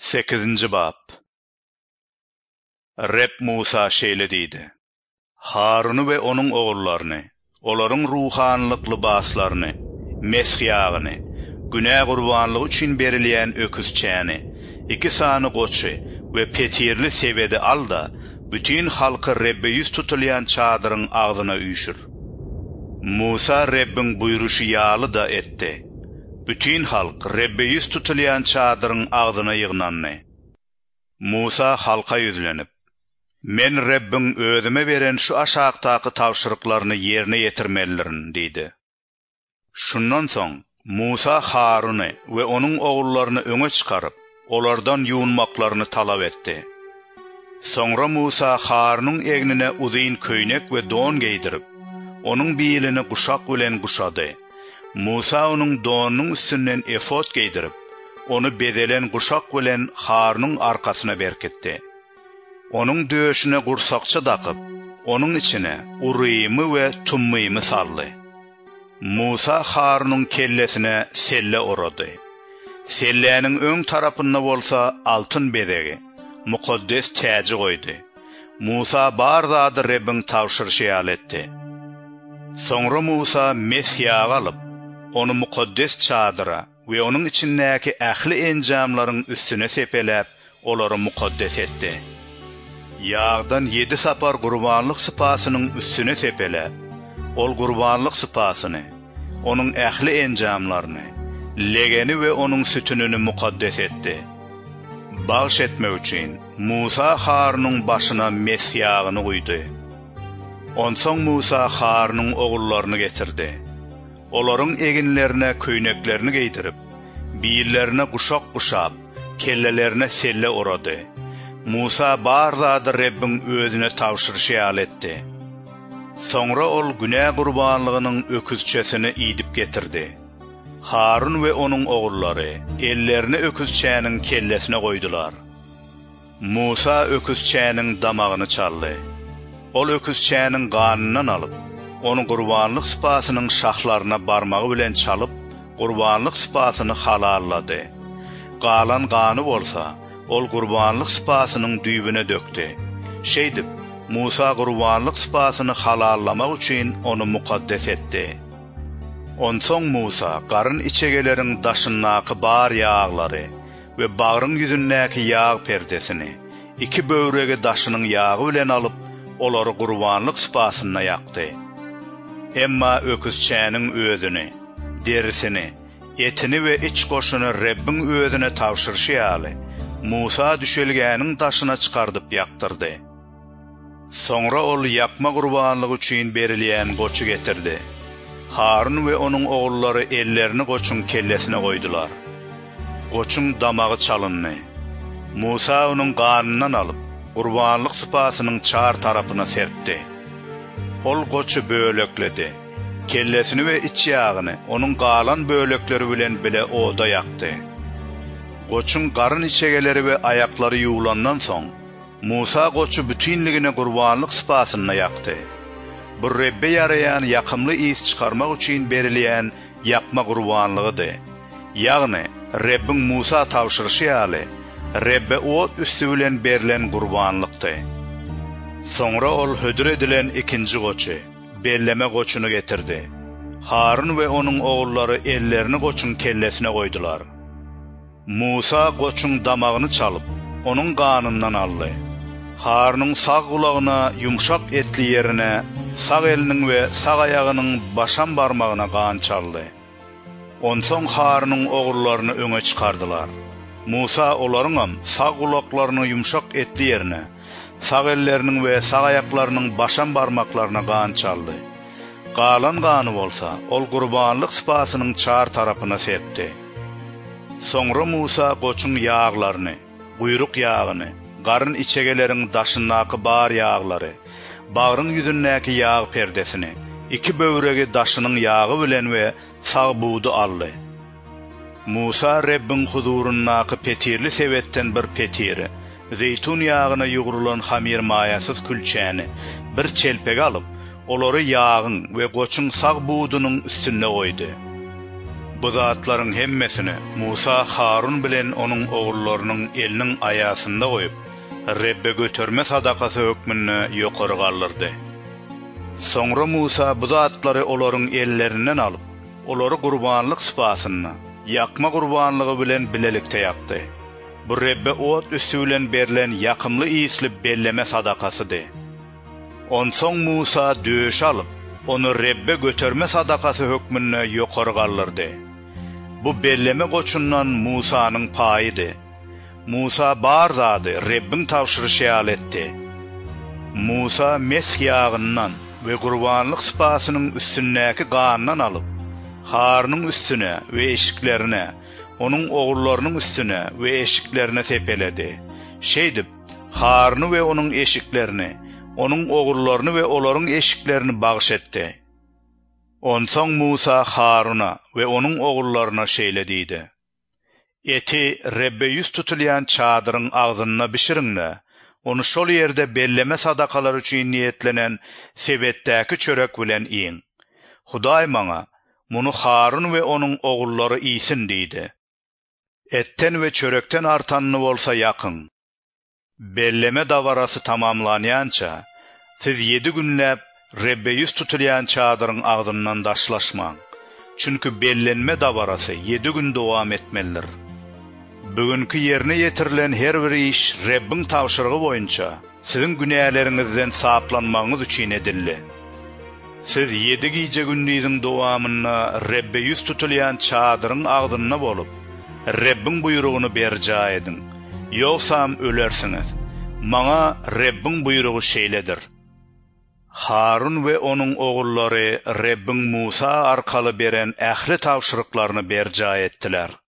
8. bab. Reb Musa şeýle diýdi: Haruny we onuň oğullarını, olaryň ruhanlyk libaslaryny, meshiýagyny, günä gurbanlygy üçin berilýän öküzçäni, 2 sany goçy we petirli sebedi al da, bütün halky Rebbe yüz tutulýan çadyryň agzyna üýşür. Musa Rebbiň buýruşy ýaly da etdi. Bütün halk Rebbe yüz tutulýan çadyryň agzyna ýygnandy. Musa halka ýüzlenip: Men Rebbiň özüme beren şu aşagdaky tawşyryklaryny ýerine ýetirmelirin diýdi. Şundan soň Musa Haruny we onuň oğullaryny öňe çykaryp, olardan ýuwunmaklaryny talap etdi. Soňra Musa Harunyň egnine uzyn köýnek we don giydirip, onuň biýilini guşak bilen guşady. Musa onuň donunyň üstünden efot giydirip, onu bedelen guşak bilen Harunyň arkasyna berkitdi. Onuň döşüne gursakça dakyp, onuň içine Urymy we Tummymy saldy. Musa Harunyň kellesine selle orady. Selläniň öň tarapynda bolsa altyn bedegi, mukaddes täji goýdy. Musa bar zady Rebbiň tawşyrşy etdi. Soňra Musa meshiýagy alyp, onu mukaddes çadyra we onuň içindäki ähli enjamlaryň üstüne sepeläp, olary mukaddes etdi. Ýagdan 7 sapar gurbanlyk sypasynyň üstüne sepeläp, ol gurbanlyk sypasyny, onuň ähli enjamlaryny, legeni we onuň sütününi mukaddes etdi. Bagş etmek üçin Musa Harunyň başyna meshiýagyny goýdy. Onsoň Musa Harunyň oğullaryny getirdi. Olaryň eginlerine köýneklerini giydirip, biýillerine guşak guşap, kellelerine selle orady. Musa bar zady Rebbiň özüne tawşyrşy etdi. Soňra ol günä gurbanlygynyň öküzçesini ýdip getirdi. Harun we onuň oğullary ellerini öküzçäniň kellesine goýdular. Musa öküzçäniň damagyny çaldy. Ol öküzçäniň ganynyň alyp, onu gurbanlyk sypasynyň şahlaryna barmagy bilen çalyp, gurbanlyk sypasyny halallady. Galan gany bolsa, ol gurbanlyk sypasynyň düýbüne dökdi. Şeýdip, Musa gurbanlyk sypasyny halallamak üçin onu mukaddes etdi. Onsoň Musa garyn içegeleriň daşyndaky bar ýaglary we bagryň ýüzündäki ýag perdesini 2 böwregi daşynyň ýagy bilen alyp, olary gurbanlyk sypasyna ýakdy. Emma öküzçäniň özüni, derisini, etini we iç goşuny Rebbiň özüne tawşyrşy ýaly Musa düşelgäniň daşyna çykardyp ýaktyrdy. Soňra ol ýakma gurbanlygy üçin berilýän goçy getirdi. Harun we onuň oğullary ellerini goçuň kellesine goýdular. Goçuň damagy çalyndy. Musa onuň ganynyň alyp, gurbanlyk sypasynyň çar tarapyna serpdi. Ol goçy bölekledi. Kellesini we iç ýagyny onuň galan bölekleri bilen bile oda ýakdy. Goçuň garyn içegeleri we ayaklary ýuwulandan soň, Musa goçy bütünligine gurbanlyk sypasyna ýakdy. Bu Rebbe ýarayan ýakymly ýys çykarmak üçin berilýän ýakma gurbanlygydy. Ýagny Rebbiň Musa tawşyrşy ýaly, Rebbe ot üstü bilen berilen gurbanlykdy. Soňra ol hödür edilen 2-nji goçy, belleme goçuny getirdi. Harun we onuň oğullary ellerini goçuň kellesine goýdular. Musa goçuň damagyny çalyp, onuň ganyndan aldy. Harunyň sag gulagyna yumşak etli ýerine, sag eliniň we sag aýagynyň başan barmagyna gan çaldy. Onsoň Harunyň oğullaryny öňe çykardylar. Musa olaryň sag gulaklaryny yumşak etli ýerine, sag elleriniň we sag aýaklarynyň başan barmaklaryna gan çaldy. Galan gany bolsa, ol gurbanlyk sypasynyň çar tarapyna sepdi. Soňra Musa goçuň ýaglaryny, guýruk ýagyny, garyn içegeleriň daşyndaky bar ýaglary, bagryň ýüzündäki ýag perdesini, 2 böwregi daşynyň ýagy bilen we sag buğdy aldy. Musa Rebbiň huzurundaky petirli sebetden bir petiri, zeytun ýagyna ýugurulan hamir maýasyz külçäni bir çelpeg alyp, olary ýagyň we goçuň sag buğdynyň üstüne goýdy. Bu zatlaryň hemmesini Musa Harun bilen onuň oğullarynyň eliniň ayasynda goýup, Rebbe götürme sadakasy hökmünde ýokary galdyrdy. Soňra Musa bu zatlary olaryň ellerinden alyp, olary gurbanlyk sypasyna, ýakma gurbanlygy bilen bilelikde ýakdy. Bu Rebbe ot üstü bilen berilen ýakymly isli belleme sadakasydy. Onsoň Musa döş alyp, onu Rebbe götürme sadakasy hökmünde ýokary galdyrdy. Bu belleme goçundan Musanyň paýydy. Musa bar zady Rebbin tawşyryşy etdi. Musa mesk ýagyndan we gurbanlyk sypasynyň üstündäki gandan alyp, Harunyň üstüne we eşiklerine, onuň oğullarynyň üstüne we eşiklerine sepeledi. Şeýdip, Haruny we onuň eşiklerini, onuň oğullaryny we olaryň eşiklerini bagş etdi. Onsoň Musa Haruna we onuň oğullaryna şeýle diýdi: Eti Rebbe yüz tutulýan çadyryň agzyna bişiriňler. Onu şol ýerde belleme sadakalary üçin niýetlenen sebetdäki çörek bilen iň. Hudaý maňa muny Harun we onuň oğullary iýsin diýdi. Etten we çörekten artanny bolsa ýakyn. Belleme dawarasy tamamlanýança siz 7 günläp Rebbe yüz tutulýan çadyryň agzyndan daşlaşmaň. Çünki bellenme dawarasy 7 gün dowam etmelidir. Bugünkü yerine yetirilen her bir iş Rebbin tawşyrygy boýunça sizin günäleriňizden saplanmaňyz üçin edildi. Siz 7 gece gündüziň dowamyna Rebbe yüz tutulýan çadyryň agzyna bolup, Rebbin buýrugyny berja edin. Ýoksam ölersiňiz. Maňa Rebbin buýrugy şeýledir. Harun we onuň oğullary Rebbin Musa arkaly beren ähli tawşyryklaryny berja etdiler.